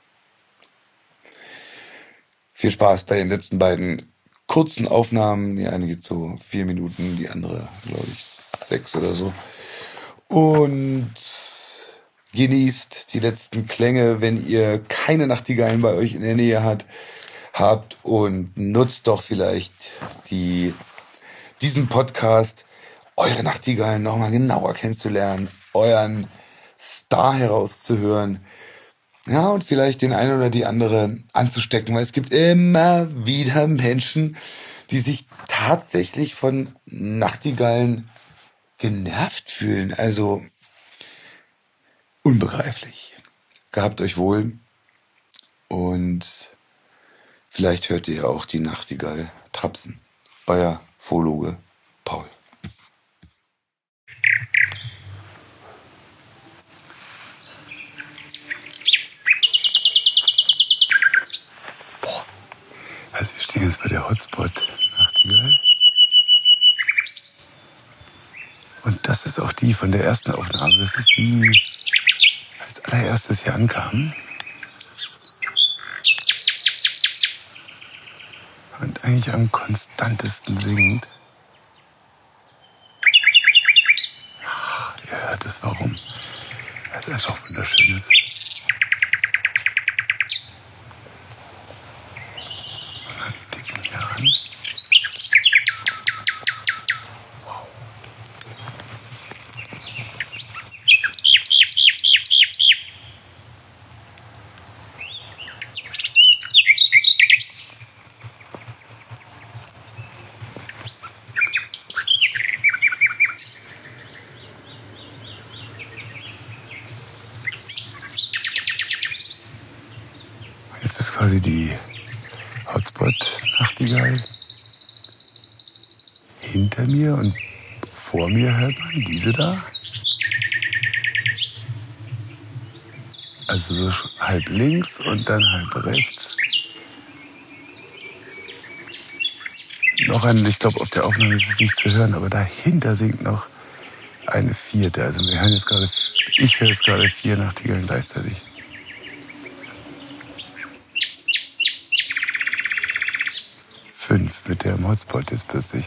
Viel Spaß bei den letzten beiden kurzen Aufnahmen. Die eine geht so vier Minuten, die andere, glaube ich, sechs oder so. Und genießt die letzten Klänge, wenn ihr keine Nachtigallen bei euch in der Nähe habt. habt und nutzt doch vielleicht die, diesen Podcast, eure Nachtigallen nochmal genauer kennenzulernen, euren Star herauszuhören, ja, und vielleicht den einen oder die andere anzustecken, weil es gibt immer wieder Menschen, die sich tatsächlich von Nachtigallen genervt fühlen, also unbegreiflich. Gehabt euch wohl und vielleicht hört ihr auch die Nachtigall trapsen. Euer Phologe Paul. Boah. Also wir stehen jetzt bei der Hotspot Nachtigall. Und das ist auch die von der ersten Aufnahme. Das ist die, die als allererstes hier ankam. Und eigentlich am konstantesten singt. Ach, ihr hört es, warum? Weil es einfach wunderschön ist. Und dann ticken wir ran. Wow. Jetzt ist quasi die Hotspot-Nachtigall hinter mir und vor mir hört man diese da. Also so halb links und dann halb rechts. Noch ein, ich glaube auf der Aufnahme ist es nicht zu hören, aber dahinter singt noch eine vierte. Also wir hören jetzt gerade, ich höre jetzt gerade vier Nachtigallen gleichzeitig. Fünf mit dem Hotspot jetzt plötzlich.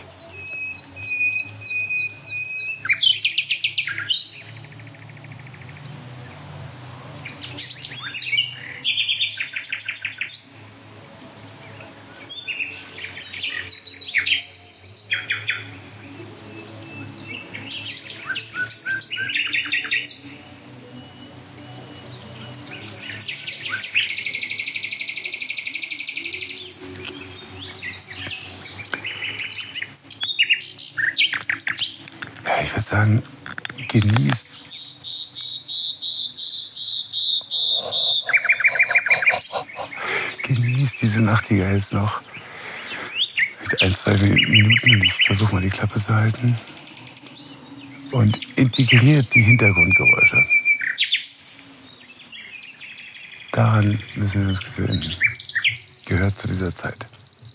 Ja, ich würde sagen, genießt genießt diese Nachtigall jetzt noch. Ein, zwei Minuten und ich versuche mal die Klappe zu halten. Und integriert die Hintergrundgeräusche. Daran müssen wir uns gewöhnen. Gehört zu dieser Zeit.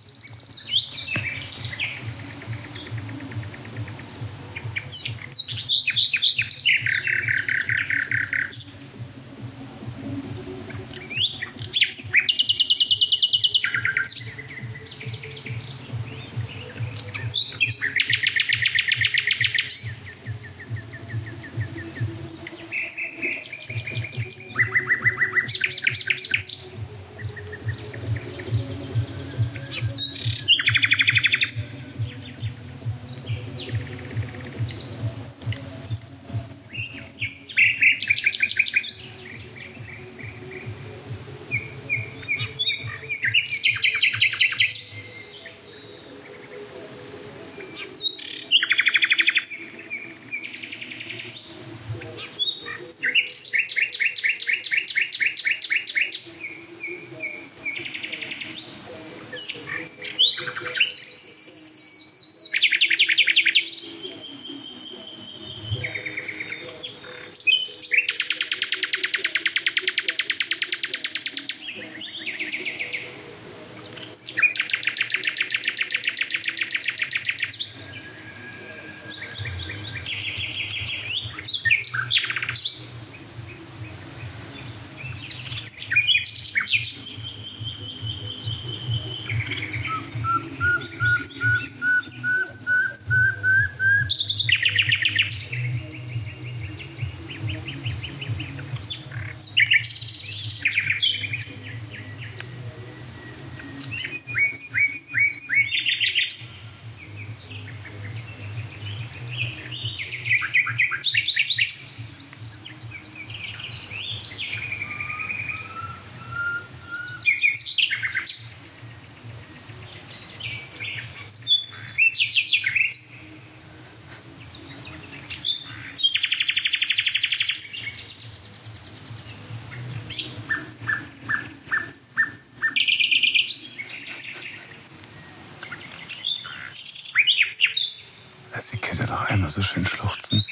Sie könnte noch einmal so schön schluchzen.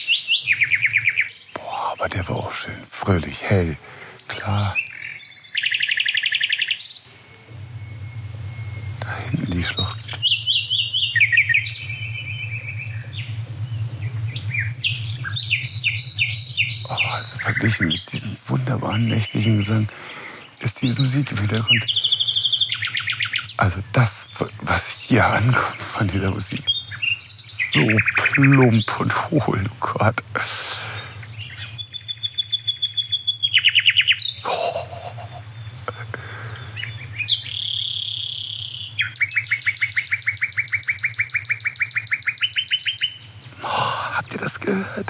Boah, aber der war auch schön fröhlich, hell, klar. Da hinten die schluchzt. Oh, also verglichen mit diesem wunderbaren nächtlichen Gesang ist die Musik im Hintergrund. Also das, was hier ankommt von dieser Musik. So plump und hohl, oh Gott. Oh. Oh, habt ihr das gehört?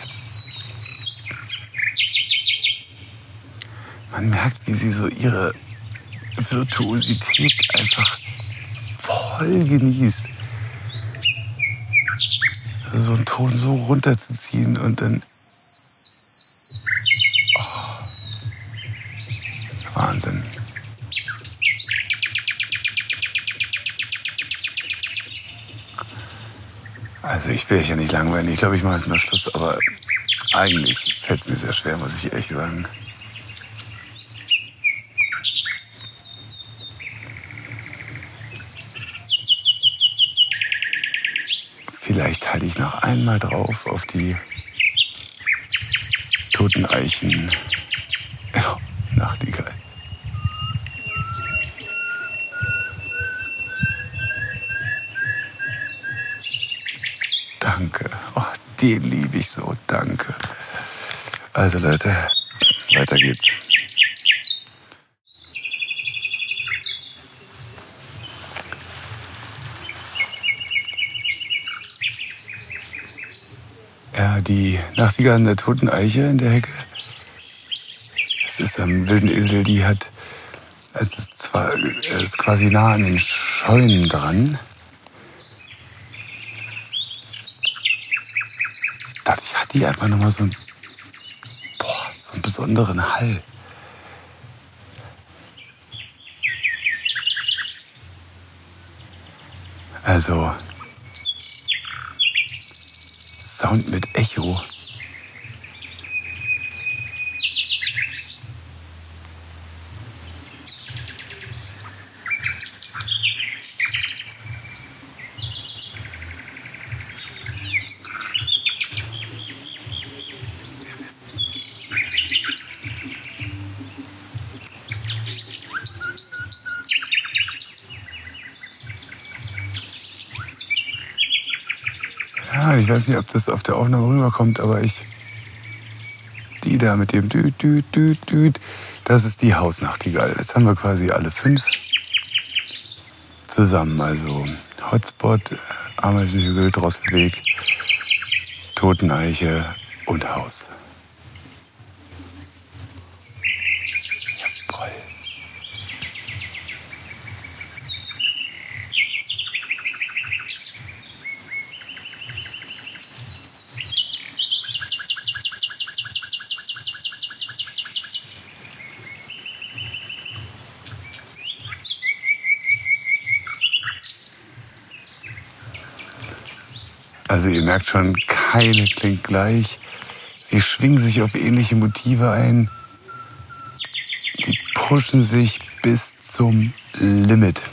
Man merkt, wie sie so ihre Virtuosität einfach voll genießt. So einen Ton so runterzuziehen und dann... Oh, Wahnsinn. Also ich will euch ja nicht langweilen. Ich glaube, ich mache jetzt mal Schluss, aber eigentlich fällt es mir sehr schwer, muss ich echt sagen. vielleicht halte ich noch einmal drauf auf die toten Eichen. Ja, Nachtigall. Danke. Oh, den liebe ich so. Danke. Also Leute, weiter geht's. Ja, die Nachtigall an der toten Eiche in der Hecke. Das ist am wilden Esel, die hat, es ist zwar, es ist quasi nah an den Scheunen dran. Dadurch hat die einfach nochmal so einen, boah, so einen besonderen Hall. Also, Sound mit Echo. Ja, ich weiß nicht, ob das auf der Aufnahme rüberkommt, aber ich... Die da mit dem Düt, Düt, Düt, Düt, das ist die Hausnachtigall. Jetzt haben wir quasi alle fünf zusammen. Also Hotspot, Ameisenhügel, Drosselweg, Toteneiche und Haus. Jawohl. Also ihr merkt schon, keine klingt gleich. Sie schwingen sich auf ähnliche Motive ein. Sie pushen sich bis zum Limit.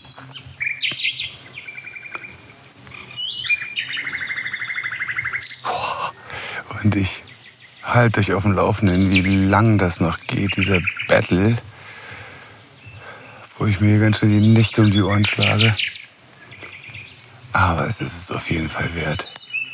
Und ich halte euch auf dem Laufenden, wie lang das noch geht, dieser Battle, wo ich mir ganz schön die Nächte um die Ohren schlage. Aber es ist es auf jeden Fall wert.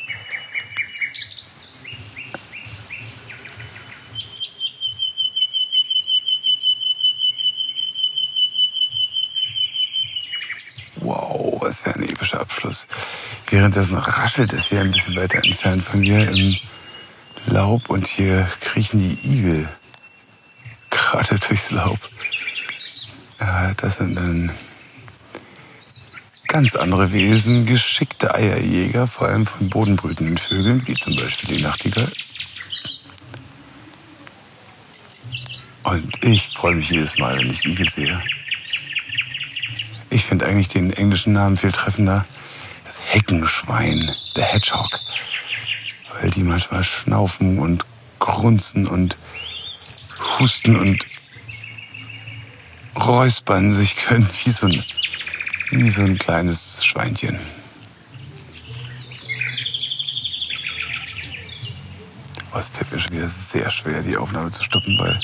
Wow, was für ein epischer Abschluss. Währenddessen raschelt es hier ein bisschen weiter entfernt von mir im Laub und hier kriechen die Igel gerade durchs Laub. Ja, das sind dann ganz andere Wesen, geschickte Eierjäger, vor allem von bodenbrütenden Vögeln, wie zum Beispiel die Nachtigall. Und ich freue mich jedes Mal, wenn ich Igel sehe. Ich finde eigentlich den englischen Namen viel treffender. Das Heckenschwein, der Hedgehog. Weil die manchmal schnaufen und grunzen und husten und räuspern sich können wie so ein Wie so ein kleines Schweinchen. Oh, es fällt mir schon wieder sehr schwer, die Aufnahme zu stoppen, weil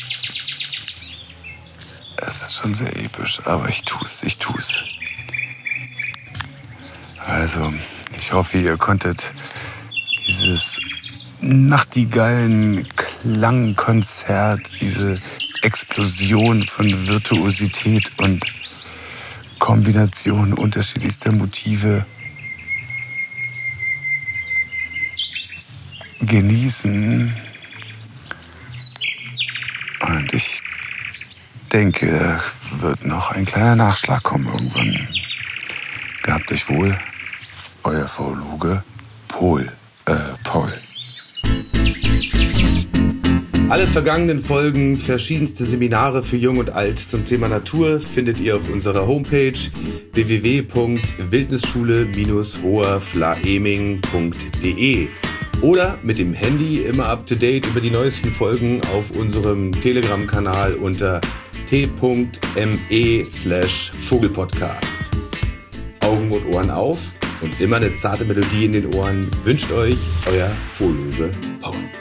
es ist schon sehr episch. Aber ich tu's, ich tu's. Also, ich hoffe, ihr konntet dieses Nachtigallen-Klangkonzert, diese Explosion von Virtuosität und Kombination unterschiedlichster Motive genießen. Und ich denke, wird noch ein kleiner Nachschlag kommen irgendwann. Gehabt euch wohl, euer Philologe Paul. Äh, Paul. Alle vergangenen Folgen, verschiedenste Seminare für Jung und Alt zum Thema Natur findet ihr auf unserer Homepage w w w punkt wildnisschule Bindestrich hoherflaeming punkt d e oder mit dem Handy immer up to date über die neuesten Folgen auf unserem Telegram-Kanal unter t punkt m e slash vogelpodcast. Augen und Ohren auf, und immer eine zarte Melodie in den Ohren wünscht euch euer Fohloge Paul.